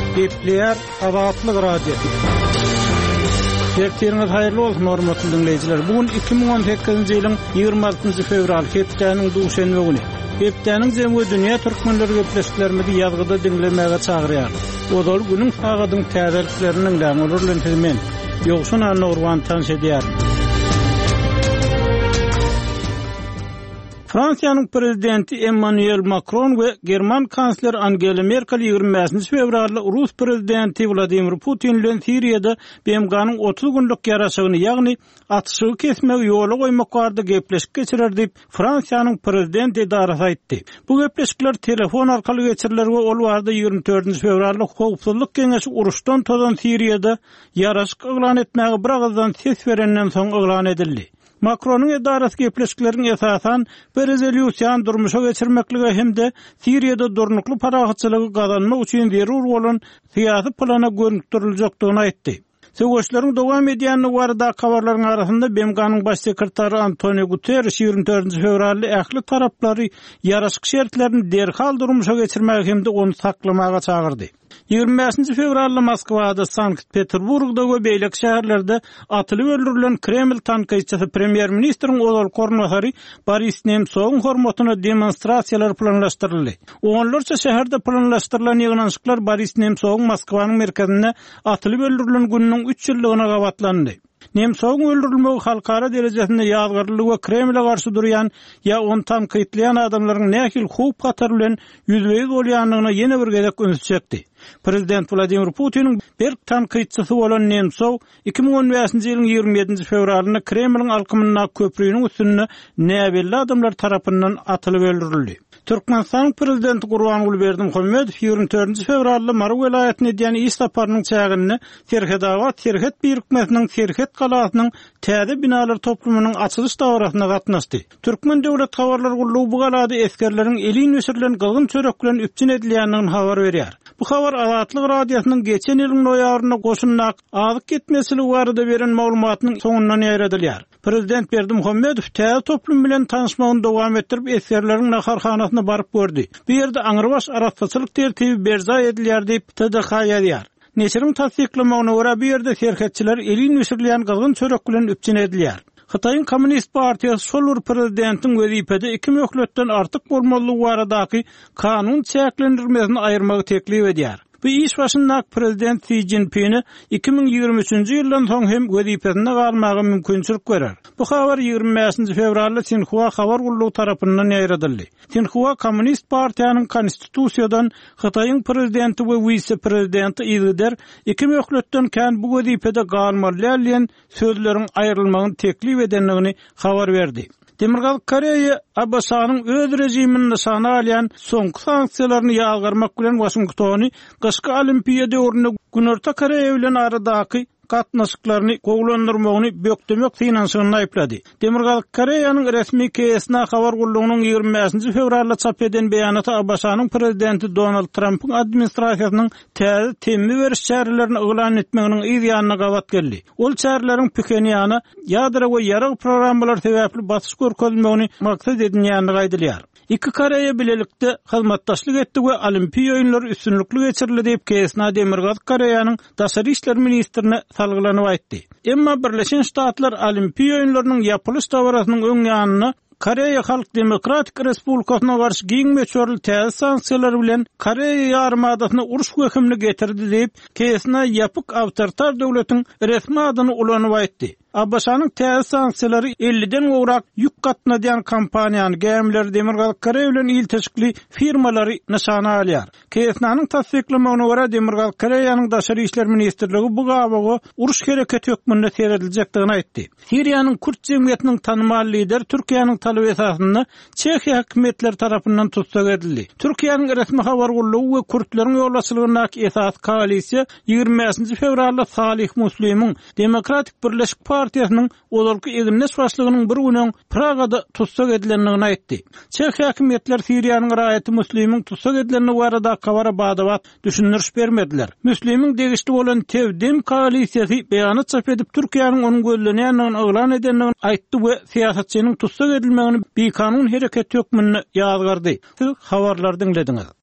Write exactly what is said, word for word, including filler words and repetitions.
Gepler Azatlyk radiosu. Herkese hayırlı olsun hormatly dinleyijiler. Bugün iki bin on sekizinji ýylyň ýygrima altynjy fevral hepdeniň duşenbe güni. Hepdeniň jemgy dünýä türkmenleri gepleşiklerini ýazgyda dinlemäge çagyrýar. Odal günüň sagadyň täzelikleriniň läňurlan tilmen. Ýogşun anurwan tanş edýär. Fransiýanyň prezidenti Emmanuel Macron we German kansler Angela Merkel ýygrima beşinji fevralda Rus prezidenti Vladimir Putin bilen Siriýada B M G'nyň otuz günlük ýaraşygyny, ýagny atışygy kesmek ýoly goýmak barada gepleşik geçirer diýip Fransiýanyň prezident edarasy aýtdy. Bu gepleşikler telefon arkaly geçiriler we ol barada ýygrima dördünji fevralda Howpsuzlyk Geňeşi uruşdan tozan Siriýada ýaraşyk eglan etmäge bir agazdan ses berenden soň eglan edildi. Macron'un edarasy gepleşiklerini esasan bir rezolýusiýany durmuşa geçirmekligi hemde Siriýada durnukly parahatçylygy gazanmak üçin zerur bolan syýasy plana görnükdiriljakdygyny aýtdy. Söwüşleriň dowam edýäni barada kabarlaryň arasynda B M G'nyň baş sekretary Antonio Guterres ýygrima dördünji fevralda ähli taraplary ýaraşyk şertlerini derhal durmuşa geçirmäge hemde onu saklamaga çagyrdy. ýygrima beşinji fevralda Moskwada, Sankt-Peterburgda we beýlek şäherlerde atylyp öldürilen Kreml tankyçysy premier ministriň odal gornmasary Boris Nemtsowyň hormatyna demonstrasiýalar planlaşdyryldy. Onlarça şäherde planlaşdyrylan ýygnanşyklar Boris Nemtsowyň Moskwanyň merkezine atylyp öldürilen günüň üç ýyllygyna gawatlandy. Nemtsowyň öldürilmegi halkara derejesinde ýazgyrlyk we Kremle garşy durýan ýa onu tankytlayan adamlaryň nähil hup gatar bilen ýüzbeýiz bolýanlygyna ýene bir gezek öňe çekdi. Prezident Vladimir Putin'in bir tankytçysy bolan Nemtsow iki bin on beşinji ýylyň ýygrima ýedinji fevralynda Kremliň alkymyna köprüýüniň üstünde näbelli adamlar tarapyndan atylyp öldürildi. Türkmenistan prezidenti Gurbanguly Berdimuhammedow ýygrima dördünji fevralda Maru welaýatyna edýän iş saparynyň çägini Serhedawat Serhet birikmesiniň Serhet galasynyň täze binalar toplumynyň açylyş dawrasyna gatnaşdy. Türkmen döwlet habarlar gullugy bu galada eskerleriň elin ösürlen gylgyn çörek bilen üpçün edilýändigini habar berýär. Bu habar Azatlyk radiosynyň geçen ýylyň noýabryna goşunnak azyk ketmesili barada beren maglumatynyň soňundan ýaradylýar. Prezident Berdimuhammedow täze toplum bilen tanışmagyny dowam etdirip eskerleriň naharhanasyna baryp gördi. Bu ýerde aňyrbaş arapçylyk tertibi berza edilýär diýip T D H ýazýar. Neçiriň tasdiklamagyna görä bu ýerde serhetçiler elin ösürlen gylgyn çörek bilen üpçün edilýär. Xitayň Kommunist Partiýasy şol prezidentiň wezipede iki möhletden artyk bolmalygy baradaky kanun çäklendirmesini aýyrmagy teklip edýär. Bu iş başynda prezident Xi Jinping'i iki bin ýygrima üçinji ýyldan soň hem wezipesinde galmagy mümkinçilik görer. Bu habar ýygrima beşinji fevralda Sinhua habar gullugy tarapyndan ýaýradyldy. Sinhua Kommunist Partiýanyň konstitusiýadan Xitayň prezidenti we vice-prezidenti ýygyder iki möhletden kän bu wezipede galmaly diýen sözleriň aýrylmagyny teklip edenligini habar berdi. Demirgal Koreýa Abbasanyň öz rejimini nişana alýan soňky sanksiýalaryny ýalgarmak bilen Washingtony gyşky olimpiýa döwründe Günorta Koreýa bilen aradaky gatnaşyklaryny gowlandyrmagyny bökdemek finansyny aýplady. Demirgal Koreýanyň resmi kesine habar gullugynyň ýygrima beşinji fevralda çap eden beýanaty Abbasanyň prezidenti Donald Trump'yň administrasiýasynyň täze temmi beriş çärelerini eglan etmeginiň ýa-da gawat geldi. Ol çäreleriň Pjönýany ýadra we ýarag programmalar sebäpli batyş görkezmegini maksat edilýändigi aýdylýar. İki Koreýa bilelikde hyzmatdaşlyk etdi we olimpiýa oýunlary üstünlikli geçirildi diýip kesine Demirgal Koreýanyň daşary işler ministrine salgylanyp aýtdy. Emma Birleşen Ştatlar olimpiýa oýunlarynyň ýapylyş dawrasynyň öňýanyny Koreýa Halk Demokratik Respublikasyna garşy giňmeçörli täze sanksiýalar bilen Koreýa ýarymadasyna uruş hökümini getirdi diýip kesine ýapyk awtoritar döwletiň resmi adyny ulanyp aýtdy. Abbasanyň täze sanksiýalary elliden gowrak ýük gatnaýan kampaniýany gemler Demirgal Koreýa bilen il teşkili firmalary nişana alýar. Kesnanyň tasdiklamagyna görä Demirgal Koreýanyň daşary işler ministrligi bu gabagy uruş hereketi hökmünde serediljakdygyny aýtdy. Siriýanyň Kürt jemgyýetiniň tanymal lider Türkiýanyň talap esasyny Çekiýa hökümetleri tarapyndan tutsak edildi. Türkiýanyň resmi habar gullugy we Kürtleriň ýolbaşçylygyna esas koalisiýa ýygrima beşinji fevralda Salih Muslimyň Demokratik Birleşik Partiýasynyň olarky egilnes başlygynyň bir günüň Pragada tutsak edilendigini aýtdy. Çekiýa hökümetleri Siriýanyň raýaty Muslimyň tutsak edilenligi barada kabara badabat düşündiriş bermediler. Muslimyň degişli bolan Tevdim koalisiýasy beýanat çap edip Türkiýanyň onuň gözlenýändigini eglan edendigini aýtdy we siýasatçynyň tutsak edilmegini bir kanun hereketi hökmüne ýazgardy. Habarlar dinlediňiz.